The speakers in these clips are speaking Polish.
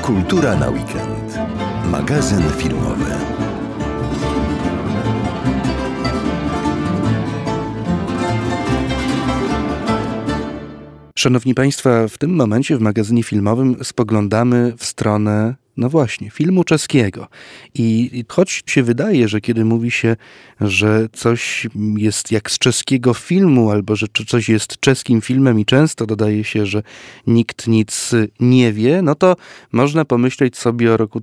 Kultura na weekend. Magazyn filmowy. Szanowni Państwo, w tym momencie w magazynie filmowym spoglądamy w stronę, no właśnie, filmu czeskiego. I choć się wydaje, że kiedy mówi się, że coś jest jak z czeskiego filmu, albo że coś jest czeskim filmem i często dodaje się, że nikt nic nie wie, no to można pomyśleć sobie o roku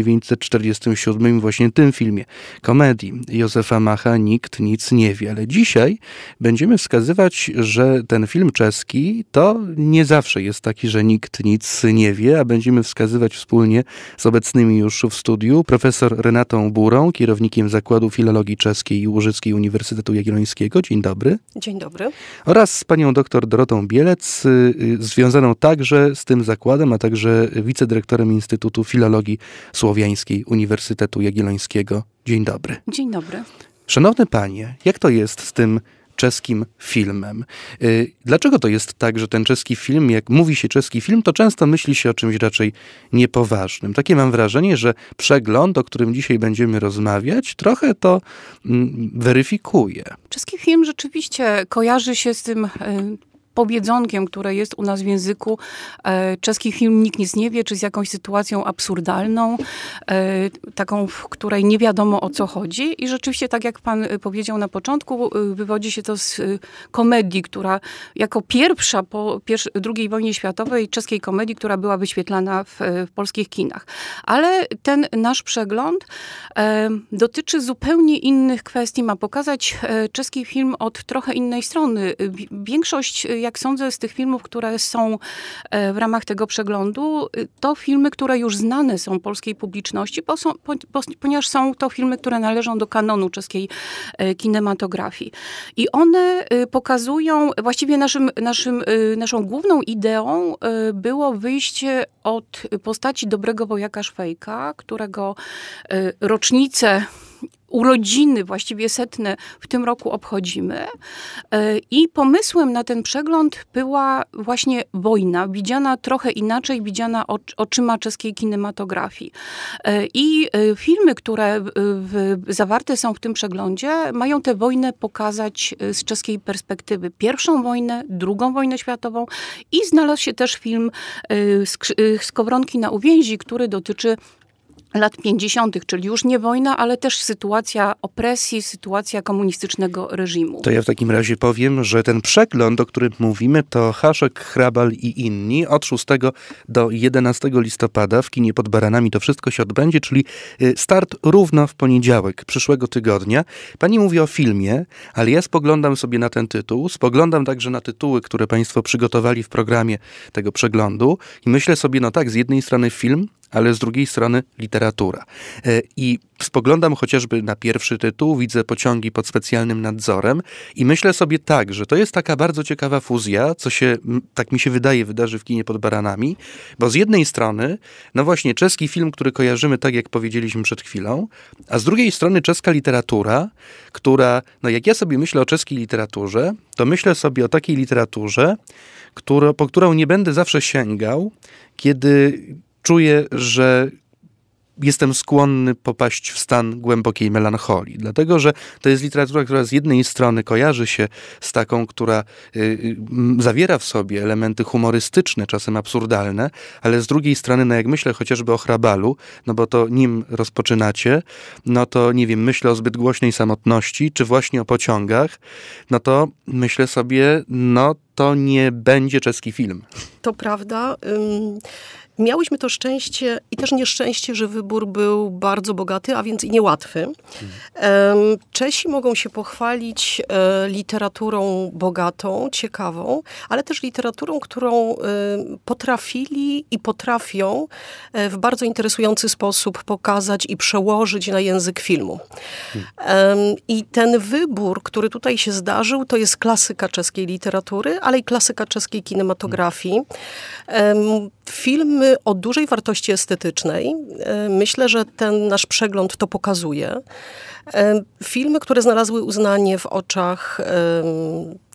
1947, właśnie tym filmie, komedii Józefa Macha, Nikt nic nie wie. Ale dzisiaj będziemy wskazywać, że ten film czeski to nie zawsze jest taki, że nikt nic nie wie, a będziemy wskazywać wspólnie z obecnymi już w studiu profesor Renatą Burą, kierownikiem Zakładu Filologii Czeskiej i Łużyckiej Uniwersytetu Jagiellońskiego. Dzień dobry. Dzień dobry. Oraz z panią dr Dorotą Bielec, związaną także z tym zakładem, a także wicedyrektorem Instytutu Filologii Słowiańskiej Uniwersytetu Jagiellońskiego. Dzień dobry. Dzień dobry. Szanowne panie, jak to jest z tym czeskim filmem? Dlaczego to jest tak, że ten czeski film, jak mówi się czeski film, to często myśli się o czymś raczej niepoważnym? Takie mam wrażenie, że przegląd, o którym dzisiaj będziemy rozmawiać, trochę to weryfikuje. Czeski film rzeczywiście kojarzy się z tym powiedzonkiem, które jest u nas w języku. Czeski film nikt nic nie wie, czy z jakąś sytuacją absurdalną, taką, w której nie wiadomo o co chodzi. I rzeczywiście, tak jak pan powiedział na początku, wywodzi się to z komedii, która jako pierwsza po II wojnie światowej, czeskiej komedii, która była wyświetlana w polskich kinach. Ale ten nasz przegląd dotyczy zupełnie innych kwestii, ma pokazać czeski film od trochę innej strony. Większość, jak sądzę, z tych filmów, które są w ramach tego przeglądu, to filmy, które już znane są polskiej publiczności, ponieważ są to filmy, które należą do kanonu czeskiej kinematografii. I one pokazują, właściwie naszą główną ideą było wyjście od postaci dobrego wojaka Szwejka, którego rocznicę urodziny, właściwie 100 w tym roku obchodzimy. I pomysłem na ten przegląd była właśnie wojna, widziana trochę inaczej, widziana oczyma czeskiej kinematografii. I filmy, które zawarte są w tym przeglądzie, mają tę wojnę pokazać z czeskiej perspektywy. Pierwszą wojnę, II wojnę światową i znalazł się też film Skowronki na uwięzi, który dotyczy lat 50., czyli już nie wojna, ale też sytuacja opresji, sytuacja komunistycznego reżimu. To ja w takim razie powiem, że ten przegląd, o którym mówimy, to Haszek, Hrabal i inni od 6 do 11 listopada w kinie Pod Baranami to wszystko się odbędzie, czyli start równo w poniedziałek przyszłego tygodnia. Pani mówi o filmie, ale ja spoglądam sobie na ten tytuł, spoglądam także na tytuły, które państwo przygotowali w programie tego przeglądu i myślę sobie, no tak, z jednej strony film, ale z drugiej strony literatura. I spoglądam chociażby na pierwszy tytuł, widzę Pociągi pod specjalnym nadzorem i myślę sobie tak, że to jest taka bardzo ciekawa fuzja, co się, tak mi się wydaje, wydarzy w kinie Pod Baranami, bo z jednej strony, no właśnie czeski film, który kojarzymy tak, jak powiedzieliśmy przed chwilą, a z drugiej strony czeska literatura, która, no jak ja sobie myślę o czeskiej literaturze, to myślę sobie o takiej literaturze, po którą nie będę zawsze sięgał, kiedy czuję, że jestem skłonny popaść w stan głębokiej melancholii. Dlatego, że to jest literatura, która z jednej strony kojarzy się z taką, która zawiera w sobie elementy humorystyczne, czasem absurdalne, ale z drugiej strony, no jak myślę chociażby o Hrabalu, no bo to nim rozpoczynacie, no to nie wiem, myślę o zbyt głośnej samotności, czy właśnie o pociągach, no to myślę sobie, no to nie będzie czeski film. To prawda. Miałyśmy to szczęście i też nieszczęście, że wybór był bardzo bogaty, a więc i niełatwy. Czesi mogą się pochwalić literaturą bogatą, ciekawą, ale też literaturą, którą potrafili i potrafią w bardzo interesujący sposób pokazać i przełożyć na język filmu. I ten wybór, który tutaj się zdarzył, to jest klasyka czeskiej literatury, ale i klasyka czeskiej kinematografii. Filmy o dużej wartości estetycznej. Myślę, że ten nasz przegląd to pokazuje. Filmy, które znalazły uznanie w oczach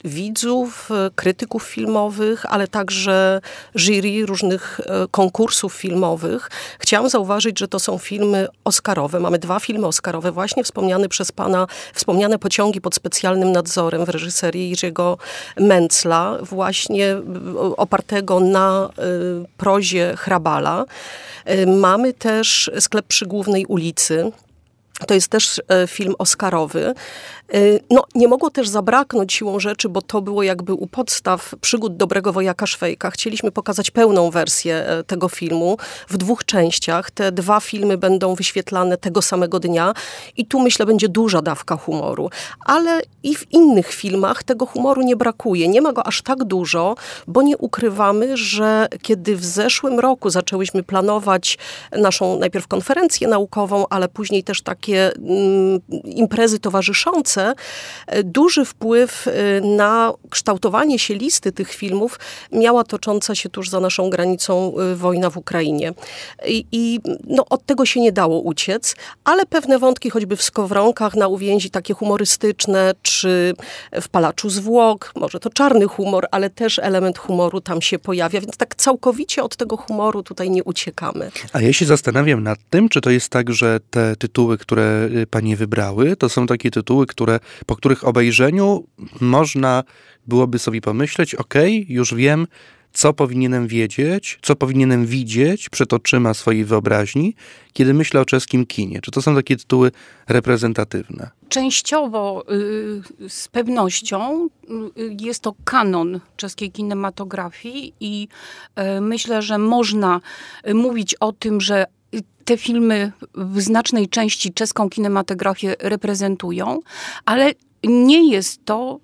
widzów, krytyków filmowych, ale także jury różnych konkursów filmowych. Chciałam zauważyć, że to są filmy oscarowe. Mamy 2 filmy oscarowe, właśnie wspomniane przez pana, wspomniane Pociągi pod specjalnym nadzorem w reżyserii Jerzego Mencla, właśnie opartego na prozie Hrabala. Mamy też Sklep przy Głównej ulicy. To jest też film oscarowy. No, nie mogło też zabraknąć siłą rzeczy, bo to było jakby u podstaw Przygód dobrego wojaka Szwejka. Chcieliśmy pokazać pełną wersję tego filmu w 2 częściach. Te 2 filmy będą wyświetlane tego samego dnia i tu myślę będzie duża dawka humoru. Ale i w innych filmach tego humoru nie brakuje. Nie ma go aż tak dużo, bo nie ukrywamy, że kiedy w zeszłym roku zaczęłyśmy planować naszą najpierw konferencję naukową, ale później też takie imprezy towarzyszące, duży wpływ na kształtowanie się listy tych filmów miała tocząca się tuż za naszą granicą wojna w Ukrainie. I no, od tego się nie dało uciec, ale pewne wątki, choćby w Skowronkach na uwięzi takie humorystyczne, czy w Palaczu Zwłok, może to czarny humor, ale też element humoru tam się pojawia, więc tak całkowicie od tego humoru tutaj nie uciekamy. A ja się zastanawiam nad tym, czy to jest tak, że te tytuły, które panie wybrały, to są takie tytuły, po których obejrzeniu można byłoby sobie pomyśleć, już wiem, co powinienem wiedzieć, co powinienem widzieć przed oczyma swojej wyobraźni, kiedy myślę o czeskim kinie. Czy to są takie tytuły reprezentatywne? Częściowo z pewnością jest to kanon czeskiej kinematografii i myślę, że można mówić o tym, że te filmy w znacznej części czeską kinematografię reprezentują, ale nie jest to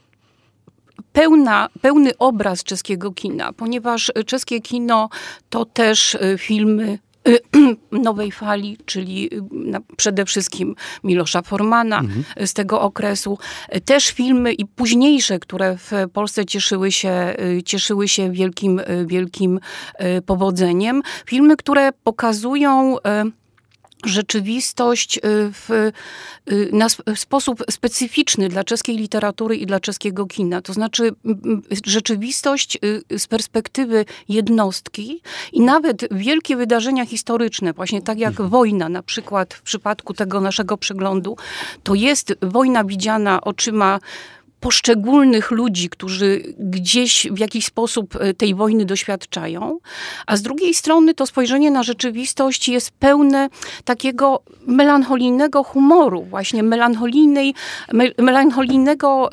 pełny obraz czeskiego kina, ponieważ czeskie kino to też filmy nowej fali, czyli przede wszystkim Milosza Formana z tego okresu. Też filmy i późniejsze, które w Polsce cieszyły się wielkim powodzeniem. Filmy, które pokazują rzeczywistość na sposób specyficzny dla czeskiej literatury i dla czeskiego kina. To znaczy rzeczywistość z perspektywy jednostki i nawet wielkie wydarzenia historyczne, właśnie tak jak wojna, na przykład w przypadku tego naszego przeglądu, to jest wojna widziana oczyma poszczególnych ludzi, którzy gdzieś w jakiś sposób tej wojny doświadczają, a z drugiej strony to spojrzenie na rzeczywistość jest pełne takiego melancholijnego humoru, właśnie melancholijnego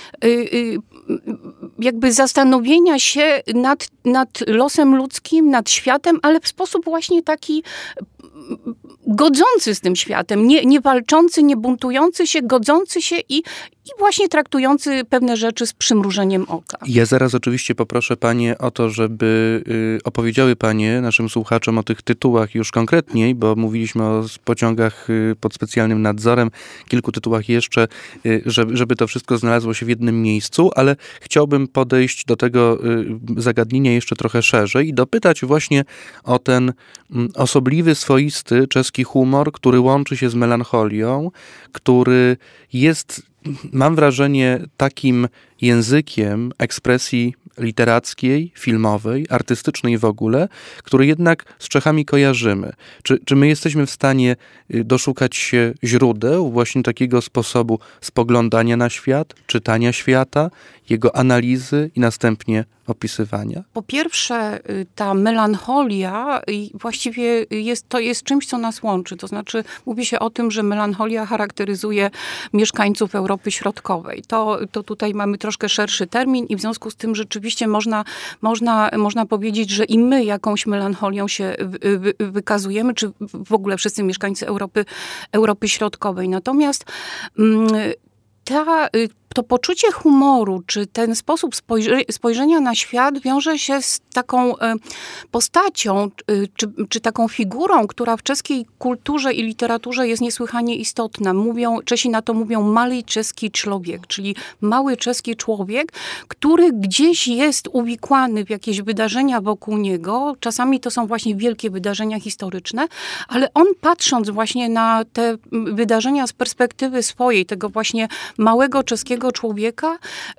jakby zastanowienia się nad losem ludzkim, nad światem, ale w sposób właśnie taki godzący z tym światem, nie walczący, nie buntujący się, godzący się i właśnie traktujący pewne rzeczy z przymrużeniem oka. Ja zaraz oczywiście poproszę panie o to, żeby opowiedziały panie naszym słuchaczom o tych tytułach już konkretniej, bo mówiliśmy o pociągach pod specjalnym nadzorem, kilku tytułach jeszcze, żeby to wszystko znalazło się w jednym miejscu, ale chciałbym podejść do tego zagadnienia jeszcze trochę szerzej i dopytać właśnie o ten osobliwy, swoisty czeski humor, który łączy się z melancholią, który jest, mam wrażenie, takim językiem ekspresji literackiej, filmowej, artystycznej w ogóle, który jednak z Czechami kojarzymy. Czy my jesteśmy w stanie doszukać się źródeł właśnie takiego sposobu spoglądania na świat, czytania świata, jego analizy i następnie opisywania? Po pierwsze, ta melancholia właściwie to jest czymś, co nas łączy. To znaczy, mówi się o tym, że melancholia charakteryzuje mieszkańców Europy Środkowej. To tutaj mamy troszkę szerszy termin i w związku z tym rzeczywiście można powiedzieć, że i my jakąś melancholią się wykazujemy, czy w ogóle wszyscy mieszkańcy Europy Środkowej. Natomiast to poczucie humoru, czy ten sposób spojrzenia na świat wiąże się z taką postacią, czy taką figurą, która w czeskiej kulturze i literaturze jest niesłychanie istotna. Czesi na to mówią mały czeski człowiek, czyli mały czeski człowiek, który gdzieś jest uwikłany w jakieś wydarzenia wokół niego. Czasami to są właśnie wielkie wydarzenia historyczne, ale on patrząc właśnie na te wydarzenia z perspektywy swojej, tego właśnie małego czeskiego człowieka,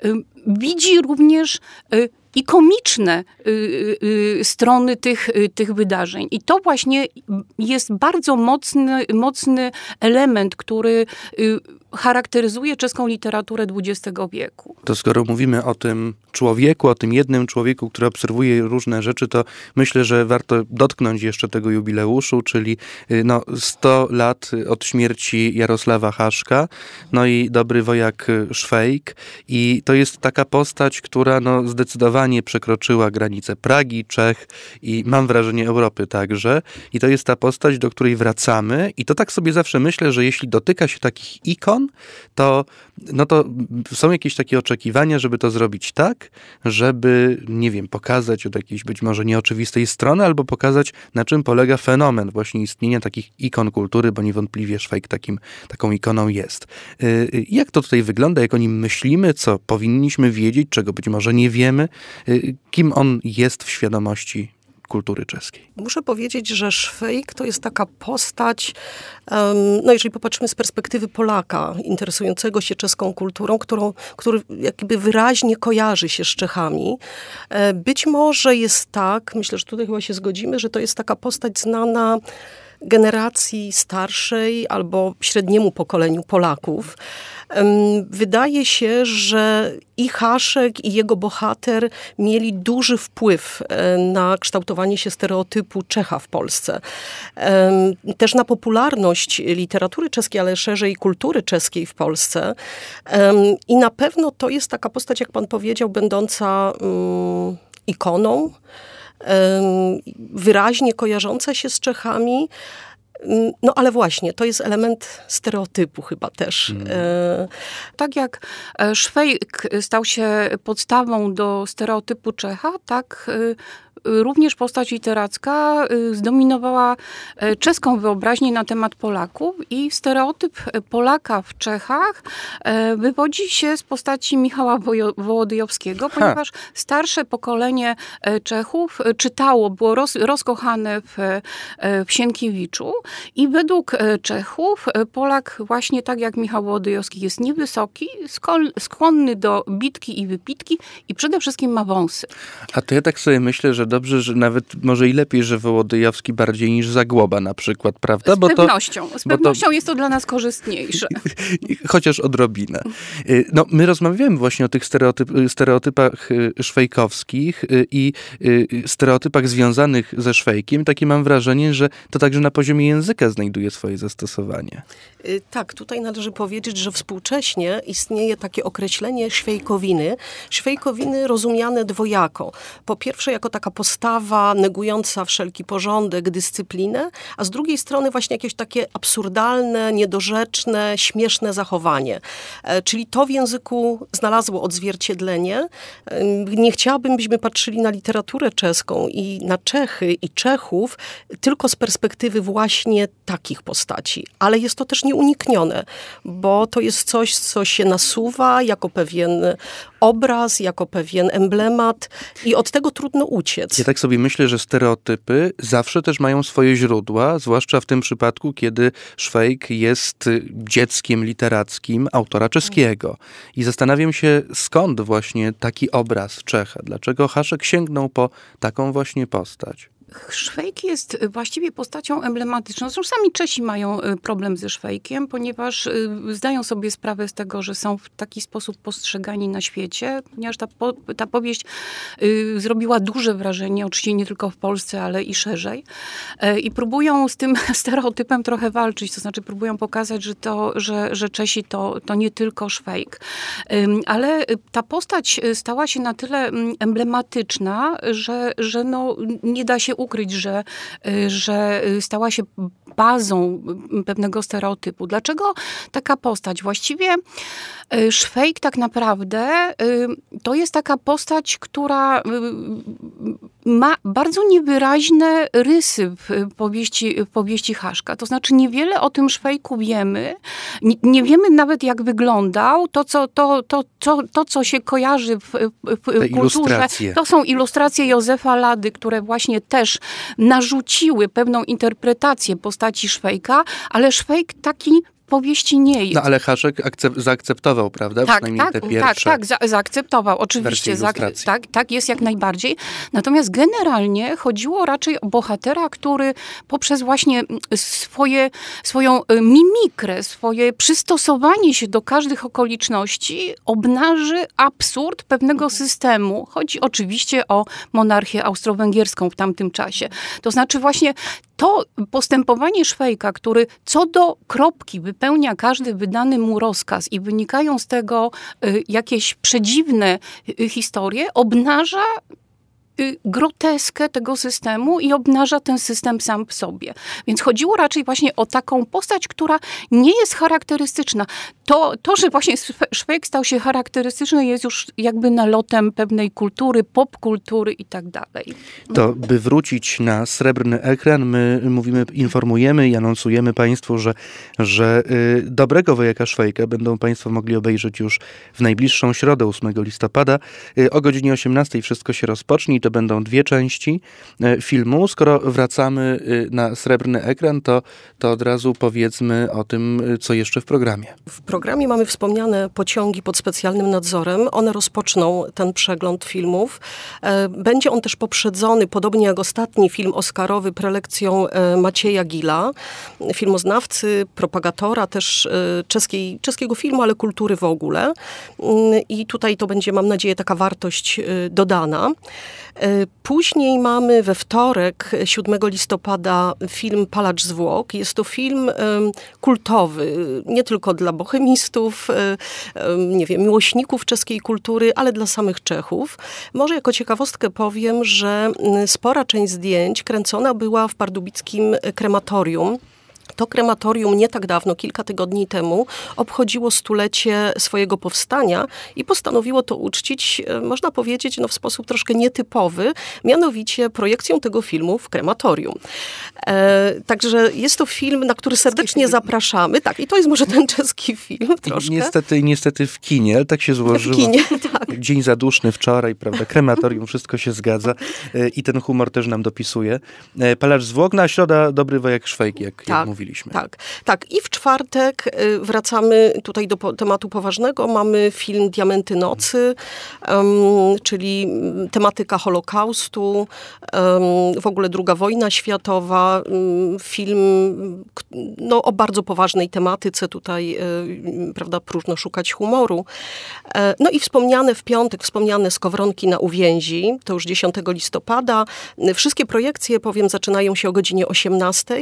widzi również i komiczne strony tych wydarzeń. I to właśnie jest bardzo mocny element, który charakteryzuje czeską literaturę XX wieku. To skoro mówimy o tym człowieku, o tym jednym człowieku, który obserwuje różne rzeczy, to myślę, że warto dotknąć jeszcze tego jubileuszu, czyli 100 lat od śmierci Jarosława Haszka, no i dobry wojak Szwejk. I to jest taka postać, która zdecydowanie przekroczyła granice Pragi, Czech i mam wrażenie Europy także. I to jest ta postać, do której wracamy. I to tak sobie zawsze myślę, że jeśli dotyka się takich ikon, to są jakieś takie oczekiwania, żeby to zrobić tak, żeby, pokazać od jakiejś być może nieoczywistej strony, albo pokazać, na czym polega fenomen właśnie istnienia takich ikon kultury, bo niewątpliwie Szwejk taką ikoną jest. Jak to tutaj wygląda, jak o nim myślimy, co powinniśmy wiedzieć, czego być może nie wiemy, kim on jest w świadomości kultury czeskiej? Muszę powiedzieć, że Szwejk to jest taka postać, jeżeli popatrzymy z perspektywy Polaka interesującego się czeską kulturą, który jakby wyraźnie kojarzy się z Czechami. Być może jest tak, myślę, że tutaj chyba się zgodzimy, że to jest taka postać znana generacji starszej albo średniemu pokoleniu Polaków. Wydaje się, że i Haszek, i jego bohater mieli duży wpływ na kształtowanie się stereotypu Czecha w Polsce. Też na popularność literatury czeskiej, ale szerzej kultury czeskiej w Polsce. I na pewno to jest taka postać, jak pan powiedział, będąca ikoną, wyraźnie kojarząca się z Czechami. Ale właśnie, to jest element stereotypu chyba też. Tak jak Szwejk stał się podstawą do stereotypu Czecha, tak również postać literacka zdominowała czeską wyobraźnię na temat Polaków i stereotyp Polaka w Czechach wywodzi się z postaci Michała Wołodyjowskiego, ponieważ starsze pokolenie Czechów czytało, było rozkochane w Sienkiewiczu i według Czechów Polak właśnie tak jak Michał Wołodyjowski jest niewysoki, skłonny do bitki i wypitki i przede wszystkim ma wąsy. A to ja tak sobie myślę, że dobrze, że nawet może i lepiej, że Wołodyjowski bardziej niż Zagłoba na przykład, prawda? Z pewnością jest to dla nas korzystniejsze. Chociaż odrobinę. My rozmawiamy właśnie o tych stereotypach szwejkowskich i stereotypach związanych ze Szwejkiem. Takie mam wrażenie, że to także na poziomie języka znajduje swoje zastosowanie. Tak, tutaj należy powiedzieć, że współcześnie istnieje takie określenie szwejkowiny. Szwejkowiny rozumiane dwojako. Po pierwsze jako taka postawa negująca wszelki porządek, dyscyplinę, a z drugiej strony właśnie jakieś takie absurdalne, niedorzeczne, śmieszne zachowanie. Czyli to w języku znalazło odzwierciedlenie. Nie chciałabym, byśmy patrzyli na literaturę czeską i na Czechy i Czechów tylko z perspektywy właśnie takich postaci. Ale jest to też nieuniknione, bo to jest coś, co się nasuwa jako pewien obraz, jako pewien emblemat i od tego trudno uciec. Ja tak sobie myślę, że stereotypy zawsze też mają swoje źródła, zwłaszcza w tym przypadku, kiedy Szwejk jest dzieckiem literackim autora czeskiego. I zastanawiam się, skąd właśnie taki obraz Czecha? Dlaczego Haszek sięgnął po taką właśnie postać? Szwejk jest właściwie postacią emblematyczną. Zresztą sami Czesi mają problem ze Szwejkiem, ponieważ zdają sobie sprawę z tego, że są w taki sposób postrzegani na świecie, ponieważ ta powieść zrobiła duże wrażenie, oczywiście nie tylko w Polsce, ale i szerzej. I próbują z tym stereotypem trochę walczyć, to znaczy próbują pokazać, że Czesi to nie tylko Szwejk. Ale ta postać stała się na tyle emblematyczna, że nie da się ukryć, że stała się bazą pewnego stereotypu. Dlaczego taka postać? Właściwie Szwejk tak naprawdę to jest taka postać, która ma bardzo niewyraźne rysy w powieści Haszka. To znaczy niewiele o tym Szwejku wiemy. Nie wiemy nawet jak wyglądał. To co się kojarzy w kulturze. To są ilustracje Józefa Lady, które właśnie też narzuciły pewną interpretację postaci Szwejka, ale Szwejk taki powieści nie jest. No ale Haszek zaakceptował, prawda? Przynajmniej te pierwsze zaakceptował. Oczywiście, tak jest jak najbardziej. Natomiast generalnie chodziło raczej o bohatera, który poprzez właśnie swoją mimikrę, swoje przystosowanie się do każdych okoliczności obnaży absurd pewnego systemu. Chodzi oczywiście o monarchię austro-węgierską w tamtym czasie. To znaczy właśnie to postępowanie Szwejka, który co do kropki wypełnia każdy wydany mu rozkaz i wynikają z tego jakieś przedziwne historie, obnaża groteskę tego systemu i obnaża ten system sam w sobie. Więc chodziło raczej właśnie o taką postać, która nie jest charakterystyczna. To, że właśnie Szwejk stał się charakterystyczny, jest już jakby nalotem pewnej kultury, popkultury i tak dalej. To by wrócić na srebrny ekran, my informujemy i anonsujemy Państwu, że dobrego wojaka Szwejka będą Państwo mogli obejrzeć już w najbliższą środę, 8 listopada. O godzinie 18 wszystko się rozpocznie. To będą 2 części filmu. Skoro wracamy na srebrny ekran, to od razu powiedzmy o tym, co jeszcze w programie. W programie mamy wspomniane pociągi pod specjalnym nadzorem. One rozpoczną ten przegląd filmów. Będzie on też poprzedzony, podobnie jak ostatni film oscarowy, prelekcją Macieja Gila, filmoznawcy, propagatora też czeskiego filmu, ale kultury w ogóle. I tutaj to będzie, mam nadzieję, taka wartość dodana. Później mamy we wtorek, 7 listopada, film Palacz Zwłok. Jest to film kultowy, nie tylko dla bohemistów, nie wiem, miłośników czeskiej kultury, ale dla samych Czechów. Może jako ciekawostkę powiem, że spora część zdjęć kręcona była w pardubickim krematorium. To krematorium nie tak dawno, kilka tygodni temu, obchodziło 100-lecie swojego powstania i postanowiło to uczcić, można powiedzieć, w sposób troszkę nietypowy, mianowicie projekcją tego filmu w krematorium. Także jest to film, na który serdecznie zapraszamy. Tak, i to jest może ten czeski film troszkę. Niestety w kinie, ale tak się złożyło. W kinie, tak. Dzień zaduszny wczoraj, prawda, krematorium, wszystko się zgadza i ten humor też nam dopisuje. Palacz Zwłok, na środa dobry wojak Szwejk, jak mówiliśmy. Tak. I w czwartek wracamy tutaj do tematu poważnego. Mamy film Diamenty Nocy, czyli tematyka Holokaustu, w ogóle II wojna światowa. Film o bardzo poważnej tematyce. Tutaj, prawda, próżno szukać humoru. No i wspomniane w piątek, Skowronki na uwięzi. To już 10 listopada. Wszystkie projekcje, powiem, zaczynają się o godzinie 18.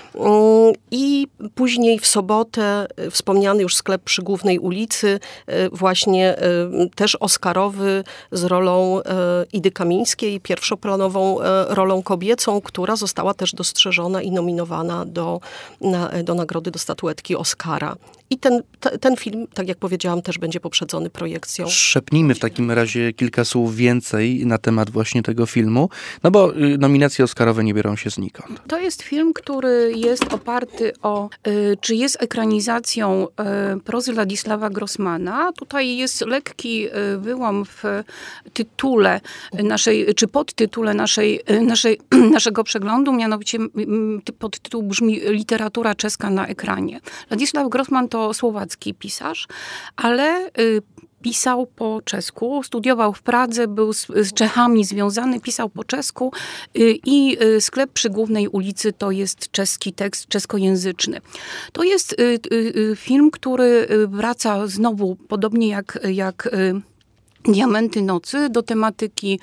I później w sobotę wspomniany już sklep przy Głównej ulicy, właśnie też oscarowy z rolą Idy Kamińskiej, pierwszoplanową rolą kobiecą, która została też dostrzeżona i nominowana do nagrody, do statuetki Oscara. I ten film, tak jak powiedziałam, też będzie poprzedzony projekcją. Szepnijmy w takim razie kilka słów więcej na temat właśnie tego filmu, bo nominacje oscarowe nie biorą się znikąd. To jest film, który jest oparty czy jest ekranizacją prozy Ladisława Grossmana. Tutaj jest lekki wyłom w tytule czy podtytule naszego przeglądu, mianowicie podtytuł brzmi Literatura czeska na ekranie. Ladisław Grossman to słowacki pisarz, ale pisał po czesku, studiował w Pradze, był z Czechami związany, pisał po czesku i sklep przy Głównej ulicy to jest czeski tekst, czeskojęzyczny. To jest film, który wraca znowu, podobnie jak Diamenty Nocy, do tematyki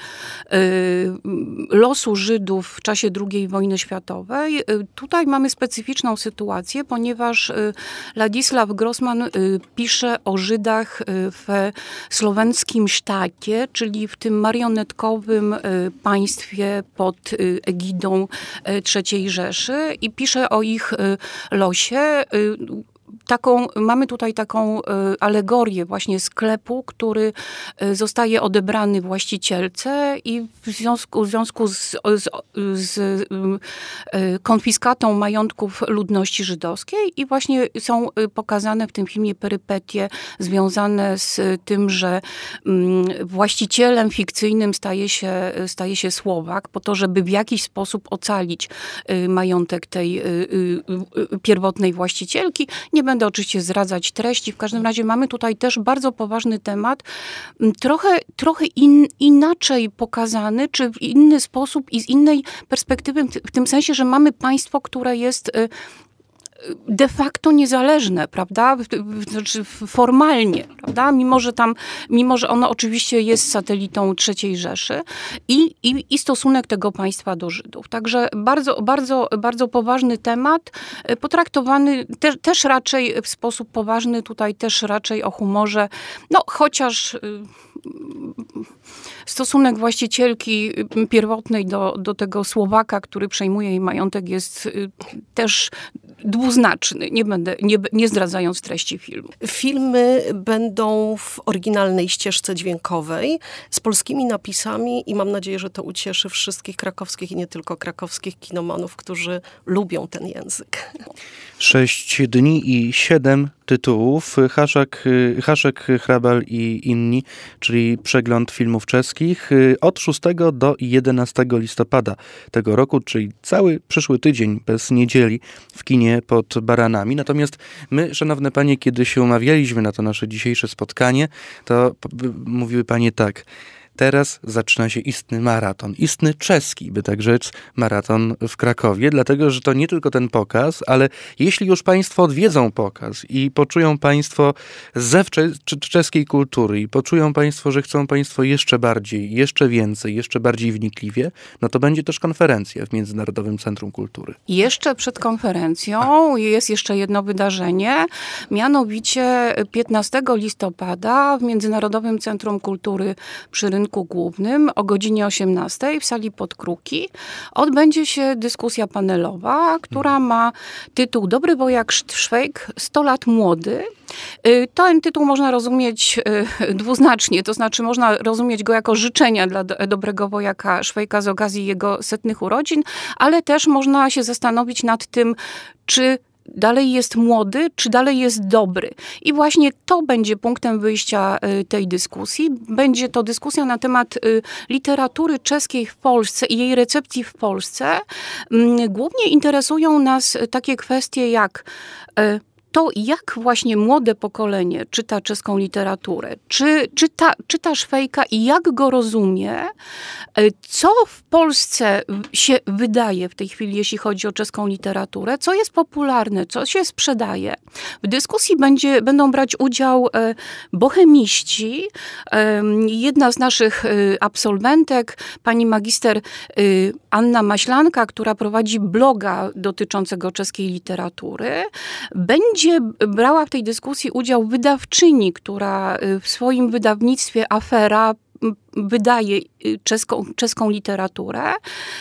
losu Żydów w czasie II wojny światowej. Tutaj mamy specyficzną sytuację, ponieważ Ladisław Grossman pisze o Żydach w słowenskim sztacie, czyli w tym marionetkowym państwie pod egidą III Rzeszy i pisze o ich losie. Mamy tutaj taką alegorię właśnie sklepu, który zostaje odebrany właścicielce i w związku z konfiskatą majątków ludności żydowskiej i właśnie są pokazane w tym filmie perypetie związane z tym, że właścicielem fikcyjnym staje się Słowak po to, żeby w jakiś sposób ocalić majątek tej pierwotnej właścicielki. Nie będę będę oczywiście zdradzać treści. W każdym razie mamy tutaj też bardzo poważny temat, trochę inaczej pokazany, czy w inny sposób i z innej perspektywy, w tym sensie, że mamy państwo, które jest de facto niezależne, prawda? Znaczy formalnie, prawda? Mimo że ono oczywiście jest satelitą III Rzeszy i stosunek tego państwa do Żydów. Także bardzo, bardzo, bardzo poważny temat, potraktowany też raczej w sposób poważny, tutaj też raczej o humorze, no chociaż stosunek właścicielki pierwotnej do tego Słowaka, który przejmuje jej majątek, jest też dwuznaczny, nie zdradzając treści filmu. Filmy będą w oryginalnej ścieżce dźwiękowej z polskimi napisami i mam nadzieję, że to ucieszy wszystkich krakowskich i nie tylko krakowskich kinomanów, którzy lubią ten język. 6 dni i 7 tytułów. Haszek, Hrabal i inni, czyli przegląd filmów czeskich od 6 do 11 listopada tego roku, czyli cały przyszły tydzień bez niedzieli w kinie pod Baranami. Natomiast my, szanowne panie, kiedy się umawialiśmy na to nasze dzisiejsze spotkanie, to mówiły panie tak: teraz zaczyna się istny maraton, istny czeski, by tak rzec, maraton w Krakowie, dlatego, że to nie tylko ten pokaz, ale jeśli już państwo odwiedzą pokaz i poczują państwo zew czeskiej kultury i poczują państwo, że chcą państwo jeszcze bardziej, jeszcze więcej, jeszcze bardziej wnikliwie, no to będzie też konferencja w Międzynarodowym Centrum Kultury. Jeszcze przed konferencją jest jeszcze jedno wydarzenie, mianowicie 15 listopada w Międzynarodowym Centrum Kultury przy Rynku Głównym o godzinie 18 w sali Podkruki odbędzie się dyskusja panelowa, która ma tytuł Dobry wojak Szwejk, 100 lat młody. Ten tytuł można rozumieć dwuznacznie, to znaczy można rozumieć go jako życzenia dla dobrego wojaka Szwejka z okazji jego 100 urodzin, ale też można się zastanowić nad tym, czy dalej jest młody, czy dalej jest dobry. I właśnie to będzie punktem wyjścia tej dyskusji. Będzie to dyskusja na temat literatury czeskiej w Polsce i jej recepcji w Polsce. Głównie interesują nas takie kwestie jak to, jak właśnie młode pokolenie czyta czeską literaturę, czyta Szwejka i jak go rozumie, co w Polsce się wydaje w tej chwili, jeśli chodzi o czeską literaturę, co jest popularne, co się sprzedaje. W dyskusji będą brać udział bohemiści. Jedna z naszych absolwentek, pani magister Anna Maślanka, która prowadzi bloga dotyczącego czeskiej literatury, będzie brała w tej dyskusji udział wydawczyni, która w swoim wydawnictwie Afera wydaje czeską literaturę.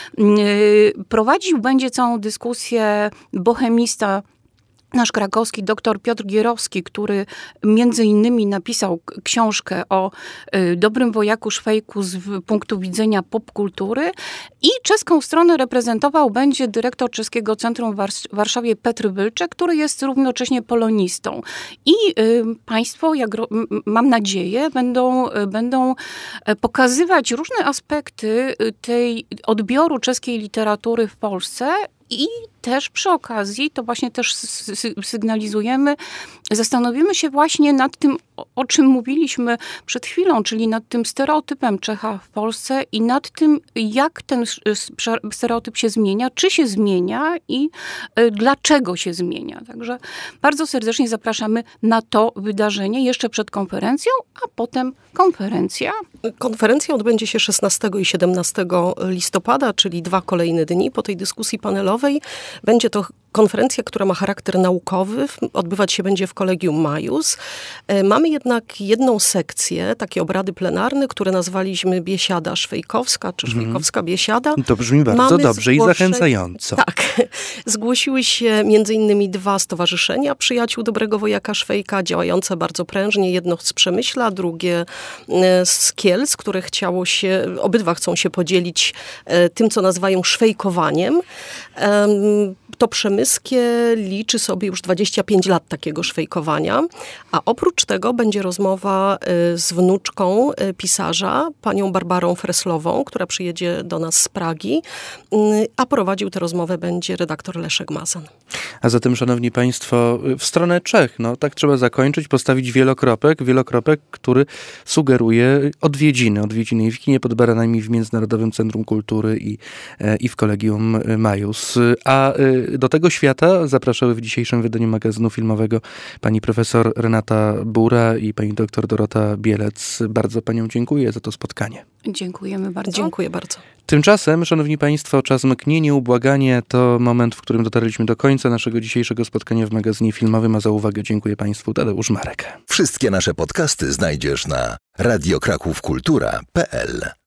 Prowadził będzie całą dyskusję bohemista, nasz krakowski doktor Piotr Gierowski, który między innymi napisał książkę o dobrym wojaku Szwejku z punktu widzenia popkultury i czeską stronę reprezentował będzie dyrektor Czeskiego Centrum w Warszawie Petr Wylczek, który jest równocześnie polonistą. I państwo, mam nadzieję, będą pokazywać różne aspekty tej odbioru czeskiej literatury w Polsce. I też przy okazji, to właśnie też sygnalizujemy, zastanowimy się właśnie nad tym, o czym mówiliśmy przed chwilą, czyli nad tym stereotypem Czecha w Polsce i nad tym, jak ten stereotyp się zmienia, czy się zmienia i dlaczego się zmienia. Także bardzo serdecznie zapraszamy na to wydarzenie jeszcze przed konferencją, a potem konferencja. Konferencja odbędzie się 16 i 17 listopada, czyli 2 kolejne dni po tej dyskusji panelowej. Będzie to konferencja, która ma charakter naukowy, odbywać się będzie w Collegium Maius. Mamy jednak jedną sekcję, takie obrady plenarne, które nazwaliśmy Biesiada Szwejkowska, czy Szwejkowska Biesiada. To brzmi bardzo dobrze i zachęcająco. Tak. Zgłosiły się między innymi 2 stowarzyszenia Przyjaciół Dobrego Wojaka Szwejka, działające bardzo prężnie. Jedno z Przemyśla, drugie z Kielc, które obydwa chcą się podzielić tym, co nazywają szwejkowaniem. To Przemyśl Zamyskie liczy sobie już 25 lat takiego szwejkowania, a oprócz tego będzie rozmowa z wnuczką pisarza, panią Barbarą Freslową, która przyjedzie do nas z Pragi, a prowadził tę rozmowę będzie redaktor Leszek Mazan. A zatem, szanowni państwo, w stronę Czech, tak trzeba zakończyć, postawić wielokropek, który sugeruje odwiedziny i w kinie pod Baranami, w Międzynarodowym Centrum Kultury i w Collegium Maius. A do tego świata zapraszały w dzisiejszym wydaniu magazynu filmowego pani profesor Renata Bura i pani doktor Dorota Bielec. Bardzo paniom dziękuję za to spotkanie. Dziękujemy bardzo. Dziękuję bardzo. Tymczasem, szanowni państwo, czas mknie nieubłaganie. To moment, w którym dotarliśmy do końca naszego dzisiejszego spotkania w magazynie filmowym, a za uwagę dziękuję państwu. Tadeusz Marek. Wszystkie nasze podcasty znajdziesz na radiokrakówkultura.pl.